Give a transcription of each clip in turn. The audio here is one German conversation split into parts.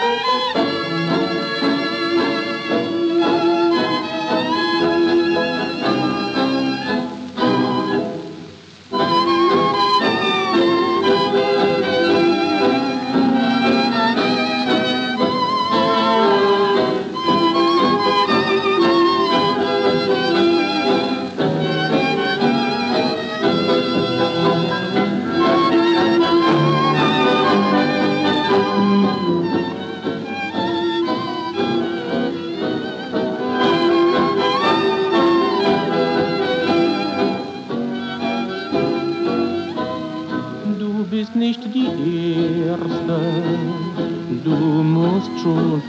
Du bist nicht die Erste, du musst schon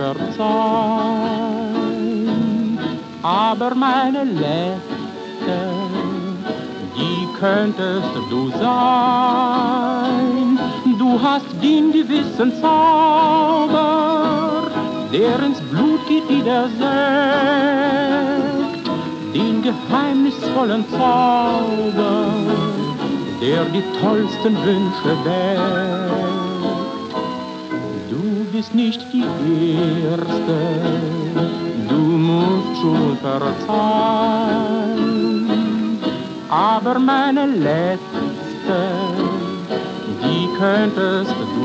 verzeihen, aber meine Letzte, die könntest du sein. Du hast den gewissen Zauber, der ins Blut geht wie der Sekt, den geheimnisvollen Zauber, der die tollsten Wünsche weckt. Du bist nicht die Erste, du musst schon verzeihen, aber meine Letzte, die könntest du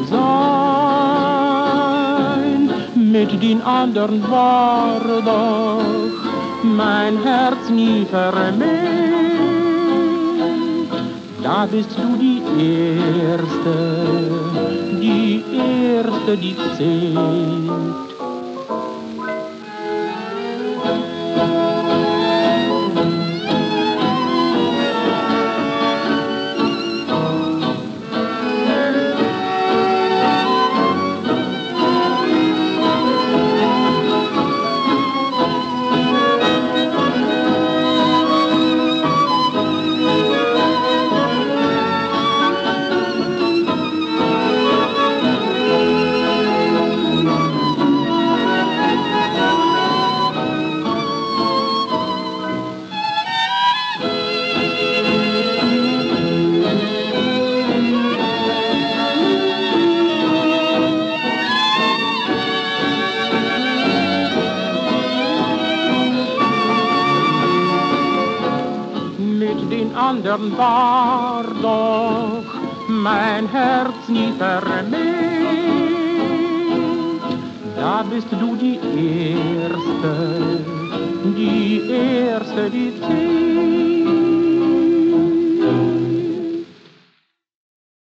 sein. Mit den anderen war doch mein Herz nie vermählt. Da bist du die Erste, die zählt. Mit den anderen war doch mein Herz nie vermählt. Da bist du die Erste, die zählt.